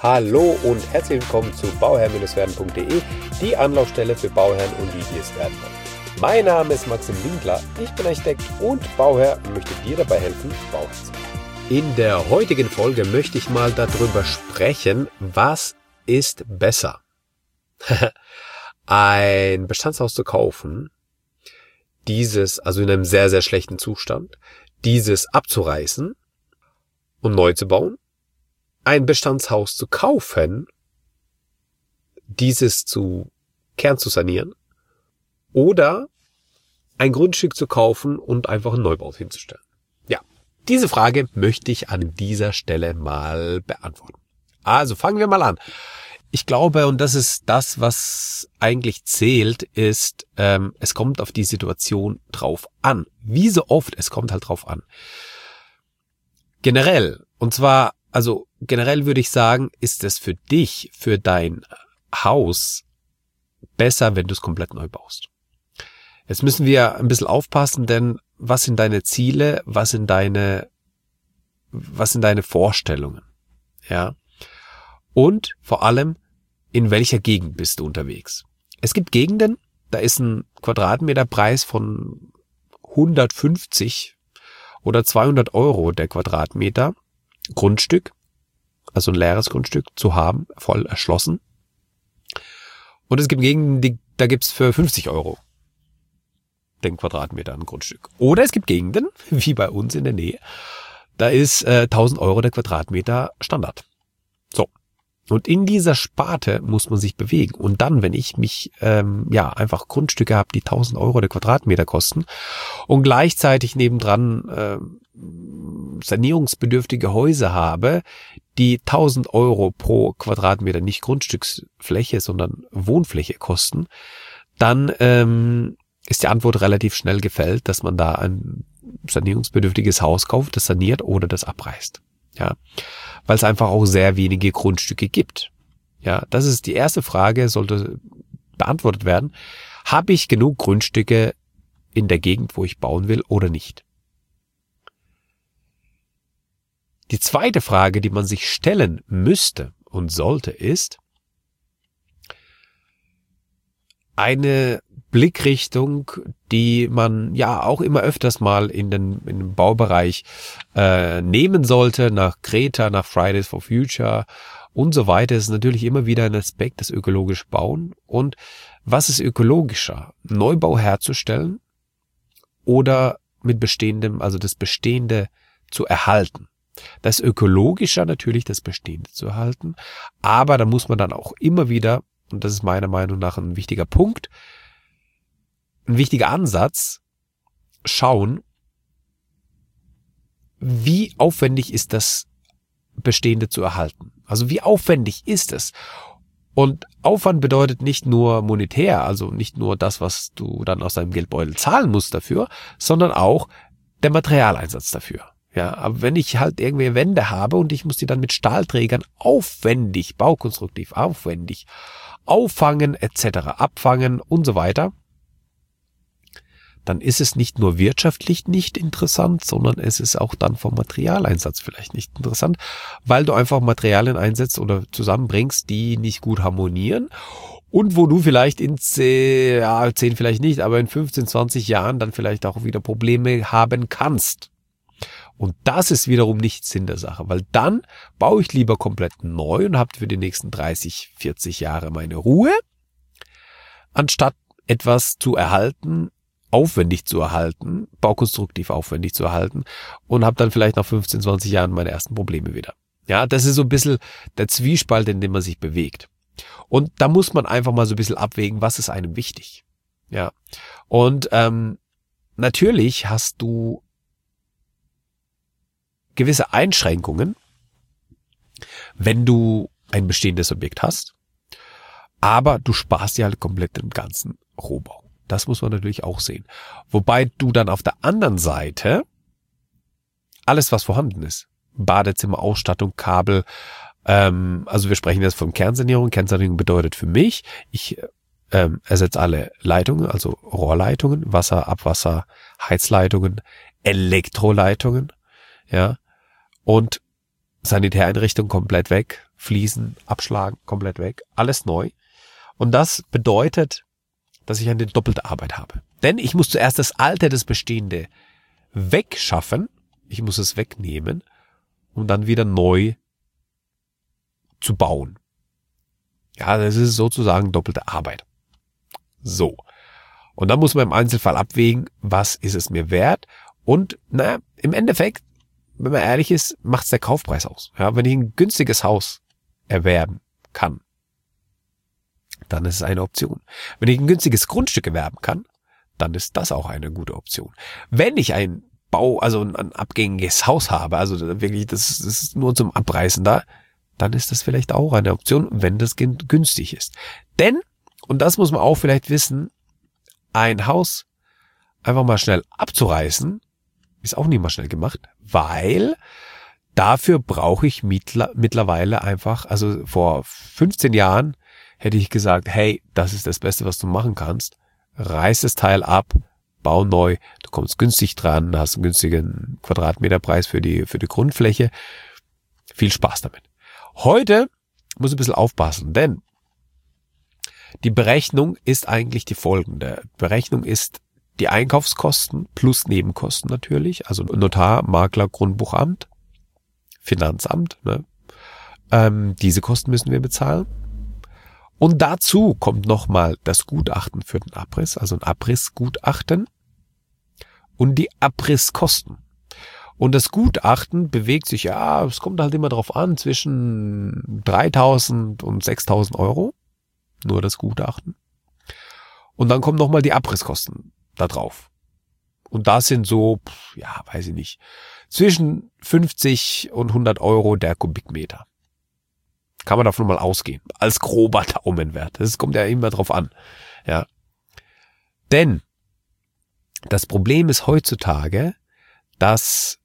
Hallo und herzlich willkommen zu bauherr-werden.de, die Anlaufstelle für Bauherren und die, die es werden wollen. Mein Name ist Maxim Winkler, ich bin Architekt und Bauherr und möchte dir dabei helfen, Bauherr zu werden. In der heutigen Folge möchte ich mal darüber sprechen, was ist besser? Ein Bestandshaus zu kaufen, dieses, also in einem sehr, sehr schlechten Zustand, dieses abzureißen und neu zu bauen, ein Bestandshaus zu kaufen, dieses kernsanieren oder ein Grundstück zu kaufen und einfach einen Neubau hinzustellen. Ja, diese Frage möchte ich an dieser Stelle mal beantworten. Also fangen wir mal an. Ich glaube, und das ist das, was eigentlich zählt, ist, es kommt auf die Situation drauf an. Wie so oft, es kommt halt drauf an. Generell, und zwar, also generell würde ich sagen, ist es für dich, für dein Haus besser, wenn du es komplett neu baust. Jetzt müssen wir ein bisschen aufpassen, denn was sind deine Ziele, was sind deine Vorstellungen, ja? Und vor allem, in welcher Gegend bist du unterwegs? Es gibt Gegenden, da ist ein Quadratmeterpreis von 150 oder 200 Euro der Quadratmeter Grundstück, also ein leeres Grundstück zu haben, voll erschlossen. Und es gibt Gegenden, da gibt's für 50 Euro den Quadratmeter ein Grundstück. Oder es gibt Gegenden, wie bei uns in der Nähe, da ist 1000 Euro der Quadratmeter Standard. So. Und in dieser Sparte muss man sich bewegen. Und dann, wenn ich mich einfach Grundstücke habe, die 1000 Euro der Quadratmeter kosten und gleichzeitig nebendran sanierungsbedürftige Häuser habe, die 1000 Euro pro Quadratmeter nicht Grundstücksfläche, sondern Wohnfläche kosten, dann ist die Antwort relativ schnell gefällt, dass man da ein sanierungsbedürftiges Haus kauft, das saniert oder das abreißt. Ja, weil es einfach auch sehr wenige Grundstücke gibt. Ja, das ist die erste Frage, sollte beantwortet werden. Habe ich genug Grundstücke in der Gegend, wo ich bauen will oder nicht? Die zweite Frage, die man sich stellen müsste und sollte, ist eine Blickrichtung, die man ja auch immer öfters mal in den Baubereich nehmen sollte, nach Greta, nach Fridays for Future und so weiter. Das ist natürlich immer wieder ein Aspekt, das ökologische Bauen. Und was ist ökologischer? Neubau herzustellen oder mit bestehendem, also das Bestehende zu erhalten? Das ist ökologischer natürlich, das Bestehende zu erhalten, aber da muss man dann auch immer wieder, und das ist meiner Meinung nach ein wichtiger Punkt, ein wichtiger Ansatz, schauen, wie aufwendig ist das Bestehende zu erhalten. Also wie aufwendig ist es? Und Aufwand bedeutet nicht nur monetär, also nicht nur das, was du dann aus deinem Geldbeutel zahlen musst dafür, sondern auch der Materialeinsatz dafür. Ja, aber wenn ich halt irgendwie Wände habe und ich muss die dann mit Stahlträgern aufwendig, baukonstruktiv aufwendig auffangen etc., abfangen und so weiter, dann ist es nicht nur wirtschaftlich nicht interessant, sondern es ist auch dann vom Materialeinsatz vielleicht nicht interessant, weil du einfach Materialien einsetzt oder zusammenbringst, die nicht gut harmonieren und wo du vielleicht in 10 vielleicht nicht, aber in 15, 20 Jahren dann vielleicht auch wieder Probleme haben kannst. Und das ist wiederum nicht Sinn der Sache, weil dann baue ich lieber komplett neu und habe für die nächsten 30, 40 Jahre meine Ruhe, anstatt etwas zu erhalten, aufwendig zu erhalten, baukonstruktiv aufwendig zu erhalten und habe dann vielleicht nach 15, 20 Jahren meine ersten Probleme wieder. Ja, das ist so ein bisschen der Zwiespalt, in dem man sich bewegt. Und da muss man einfach mal so ein bisschen abwägen, was ist einem wichtig. Ja, und natürlich hast du gewisse Einschränkungen, wenn du ein bestehendes Objekt hast, aber du sparst dir halt komplett den ganzen Rohbau. Das muss man natürlich auch sehen. Wobei du dann auf der anderen Seite alles, was vorhanden ist, Badezimmer, Ausstattung, Kabel, also wir sprechen jetzt von Kernsanierung. Kernsanierung bedeutet für mich, ich ersetze alle Leitungen, also Rohrleitungen, Wasser, Abwasser, Heizleitungen, Elektroleitungen, ja, und Sanitäreinrichtung komplett weg, Fliesen abschlagen, komplett weg, alles neu. Und das bedeutet, dass ich eine doppelte Arbeit habe. Denn ich muss zuerst das Alte, das Bestehende wegschaffen, ich muss es wegnehmen, um dann wieder neu zu bauen. Ja, das ist sozusagen doppelte Arbeit. So. Und dann muss man im Einzelfall abwägen, was ist es mir wert? Und im Endeffekt, wenn man ehrlich ist, macht es der Kaufpreis aus. Ja, wenn ich ein günstiges Haus erwerben kann, dann ist es eine Option. Wenn ich ein günstiges Grundstück erwerben kann, dann ist das auch eine gute Option. Wenn ich ein abgängiges Haus habe, also wirklich, das ist nur zum Abreißen da, dann ist das vielleicht auch eine Option, wenn das günstig ist. Denn, und das muss man auch vielleicht wissen, ein Haus einfach mal schnell abzureißen, ist auch nicht mal schnell gemacht, weil dafür brauche ich mittlerweile einfach, also vor 15 Jahren hätte ich gesagt, hey, das ist das Beste, was du machen kannst, reiß das Teil ab, bau neu, du kommst günstig dran, hast einen günstigen Quadratmeterpreis für die Grundfläche, viel Spaß damit. Heute muss ich ein bisschen aufpassen, denn die Berechnung ist eigentlich die folgende. Berechnung ist die Einkaufskosten plus Nebenkosten natürlich, also Notar, Makler, Grundbuchamt, Finanzamt. Diese Kosten müssen wir bezahlen. Und dazu kommt nochmal das Gutachten für den Abriss, also ein Abrissgutachten und die Abrisskosten. Und das Gutachten bewegt sich, es kommt halt immer drauf an, zwischen 3.000 und 6.000 Euro. Nur das Gutachten. Und dann kommen nochmal die Abrisskosten da drauf. Und das sind so, weiß ich nicht, zwischen 50 und 100 Euro der Kubikmeter. Kann man davon mal ausgehen. Als grober Daumenwert. Das kommt ja immer drauf an. Ja. Denn das Problem ist heutzutage, dass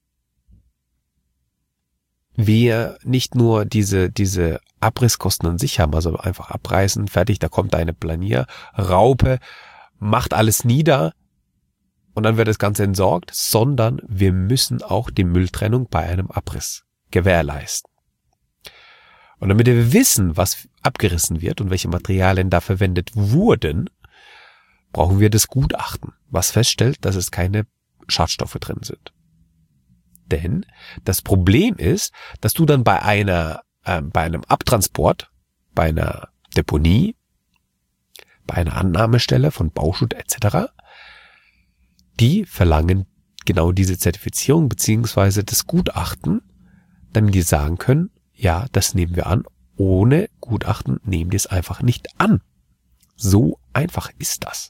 wir nicht nur diese Abrisskosten an sich haben, also einfach abreißen, fertig, da kommt eine Planierraupe, macht alles nieder und dann wird das Ganze entsorgt, sondern wir müssen auch die Mülltrennung bei einem Abriss gewährleisten. Und damit wir wissen, was abgerissen wird und welche Materialien da verwendet wurden, brauchen wir das Gutachten, was feststellt, dass es keine Schadstoffe drin sind. Denn das Problem ist, dass du dann bei einem Abtransport, bei einer Deponie, bei einer Annahmestelle von Bauschutt etc., die verlangen genau diese Zertifizierung beziehungsweise das Gutachten, damit die sagen können, ja, das nehmen wir an. Ohne Gutachten nehmen die es einfach nicht an. So einfach ist das.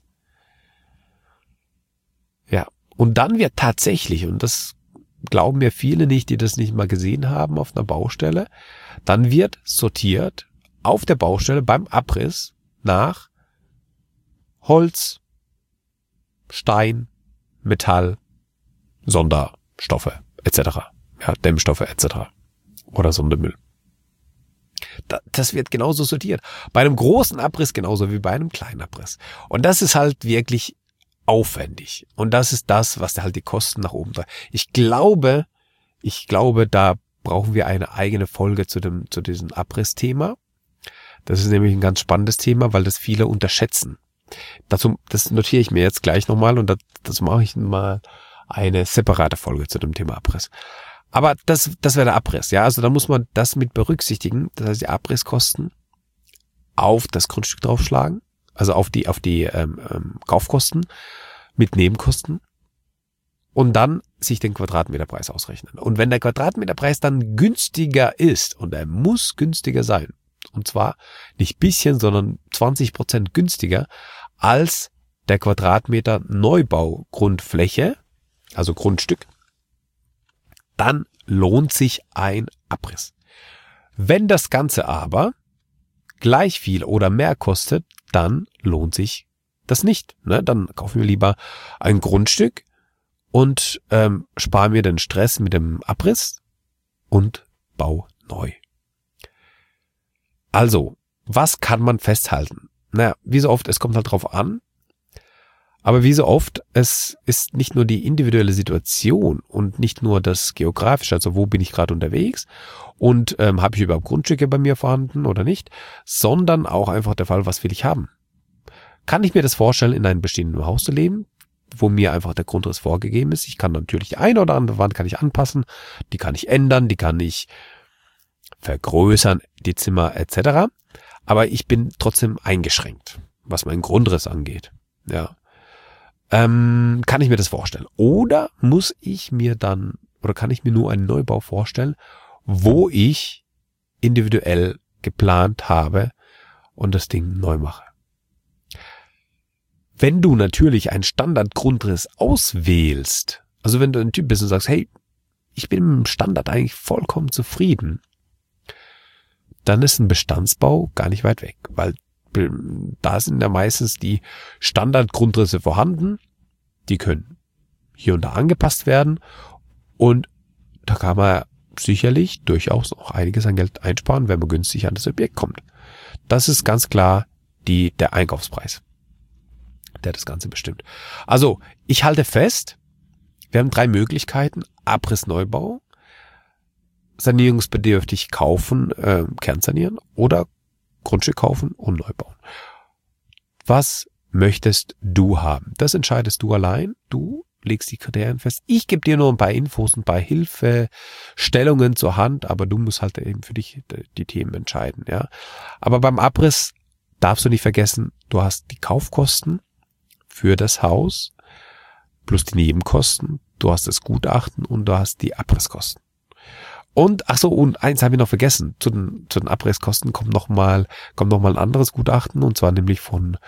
Ja, und dann wird tatsächlich, und das glauben mir viele nicht, die das nicht mal gesehen haben auf einer Baustelle, dann wird sortiert auf der Baustelle beim Abriss nach Holz, Stein, Metall, Sonderstoffe etc. Ja, Dämmstoffe etc. oder Sondermüll. Das wird genauso sortiert. Bei einem großen Abriss genauso wie bei einem kleinen Abriss. Und das ist halt wirklich aufwendig. Und das ist das, was halt die Kosten nach oben treibt. Ich glaube, da brauchen wir eine eigene Folge zu diesem Abrissthema. Das ist nämlich ein ganz spannendes Thema, weil das viele unterschätzen. Das notiere ich mir jetzt gleich nochmal und das mache ich mal eine separate Folge zu dem Thema Abriss. Aber das wäre der Abriss, ja. Also da muss man das mit berücksichtigen. Das heißt, die Abrisskosten auf das Grundstück draufschlagen, also auf die Kaufkosten mit Nebenkosten und dann sich den Quadratmeterpreis ausrechnen. Und wenn der Quadratmeterpreis dann günstiger ist, und er muss günstiger sein, und zwar nicht bisschen, sondern 20% günstiger als der Quadratmeter Neubaugrundfläche, also Grundstück, dann lohnt sich ein Abriss. Wenn das Ganze aber gleich viel oder mehr kostet, dann lohnt sich das nicht. Ne? Dann kaufen wir lieber ein Grundstück und sparen wir den Stress mit dem Abriss und bau neu. Also, was kann man festhalten? Naja, wie so oft, es kommt halt drauf an. Aber wie so oft, es ist nicht nur die individuelle Situation und nicht nur das Geografische, also wo bin ich gerade unterwegs und habe ich überhaupt Grundstücke bei mir vorhanden oder nicht, sondern auch einfach der Fall, was will ich haben. Kann ich mir das vorstellen, in einem bestehenden Haus zu leben, wo mir einfach der Grundriss vorgegeben ist? Ich kann natürlich die eine oder andere Wand kann ich anpassen, die kann ich ändern, die kann ich vergrößern, die Zimmer etc. Aber ich bin trotzdem eingeschränkt, was meinen Grundriss angeht. Ja. Kann ich mir das vorstellen? Oder muss ich mir dann, oder kann ich mir nur einen Neubau vorstellen, wo ich individuell geplant habe und das Ding neu mache? Wenn du natürlich einen Standardgrundriss auswählst, also wenn du ein Typ bist und sagst, hey, ich bin mit dem Standard eigentlich vollkommen zufrieden, dann ist ein Bestandsbau gar nicht weit weg, weil da sind ja meistens die Standardgrundrisse vorhanden, die können hier und da angepasst werden und da kann man sicherlich durchaus auch einiges an Geld einsparen, wenn man günstig an das Objekt kommt. Das ist ganz klar der Einkaufspreis, der das Ganze bestimmt. Also, ich halte fest, wir haben 3 Möglichkeiten: Abriss, Neubau, sanierungsbedürftig kaufen, kernsanieren oder Grundstück kaufen und neu bauen. Was möchtest du haben? Das entscheidest du allein. Du legst die Kriterien fest. Ich gebe dir nur ein paar Infos, ein paar Hilfestellungen zur Hand, aber du musst halt eben für dich die Themen entscheiden. Ja. Aber beim Abriss darfst du nicht vergessen, du hast die Kaufkosten für das Haus plus die Nebenkosten, du hast das Gutachten und du hast die Abrisskosten. Und, und eins habe ich noch vergessen, zu den Abrisskosten kommt noch mal ein anderes Gutachten, und zwar nämlich von,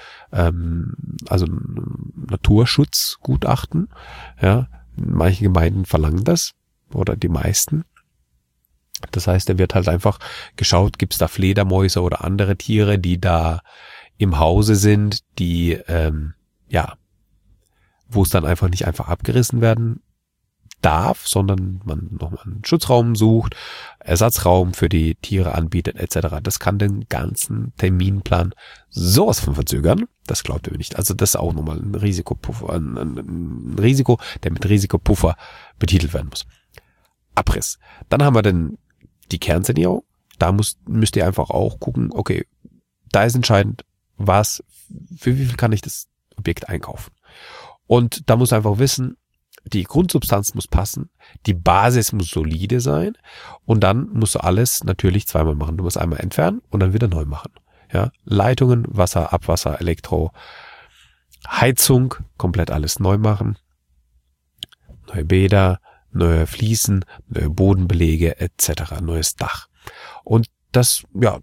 Naturschutzgutachten, ja. Manche Gemeinden verlangen das, oder die meisten. Das heißt, da wird halt einfach geschaut, gibt es da Fledermäuse oder andere Tiere, die da im Hause sind, die, wo es dann einfach nicht einfach abgerissen werden darf, sondern man nochmal einen Schutzraum sucht, Ersatzraum für die Tiere anbietet etc. Das kann den ganzen Terminplan sowas von verzögern. Das glaubt ihr mir nicht. Also das ist auch nochmal ein Risikopuffer, ein Risiko, der mit Risikopuffer betitelt werden muss. Abriss. Dann haben wir dann die Kernsanierung. Da müsst ihr einfach auch gucken, okay, da ist entscheidend, für wie viel kann ich das Objekt einkaufen. Und da muss einfach wissen, die Grundsubstanz muss passen, die Basis muss solide sein und dann musst du alles natürlich zweimal machen. Du musst einmal entfernen und dann wieder neu machen. Ja, Leitungen, Wasser, Abwasser, Elektro, Heizung, komplett alles neu machen. Neue Bäder, neue Fliesen, neue Bodenbelege etc., neues Dach. Und das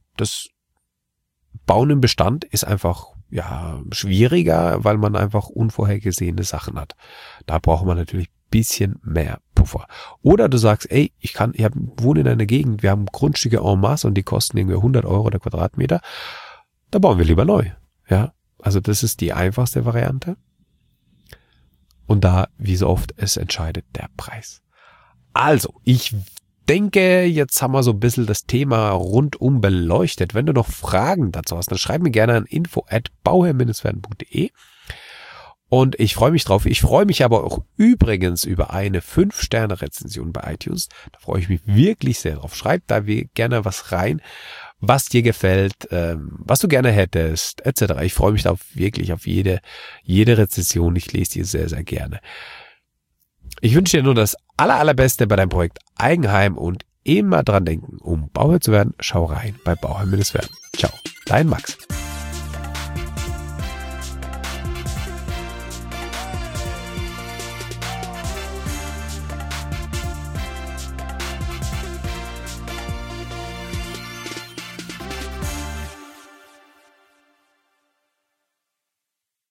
Bauen im Bestand ist einfach schwieriger, weil man einfach unvorhergesehene Sachen hat. Da braucht man natürlich ein bisschen mehr Puffer. Oder du sagst, ey, ich wohne in einer Gegend, wir haben Grundstücke en masse und die kosten irgendwie 100 € der Quadratmeter. Da bauen wir lieber neu. Ja, also das ist die einfachste Variante. Und da, wie so oft, es entscheidet der Preis. Also, ich denke, jetzt haben wir so ein bisschen das Thema rundum beleuchtet. Wenn du noch Fragen dazu hast, dann schreib mir gerne an info@bauherr-werden.de. Und ich freue mich drauf. Ich freue mich aber auch übrigens über eine 5-Sterne-Rezension bei iTunes. Da freue ich mich wirklich sehr drauf. Schreib da gerne was rein, was dir gefällt, was du gerne hättest, etc. Ich freue mich da wirklich auf jede Rezension. Ich lese die sehr, sehr gerne. Ich wünsche dir nur das Allerbeste bei deinem Projekt Eigenheim und immer dran denken, um Bauherr zu werden, schau rein bei Bauherr-werden. Ciao, dein Max.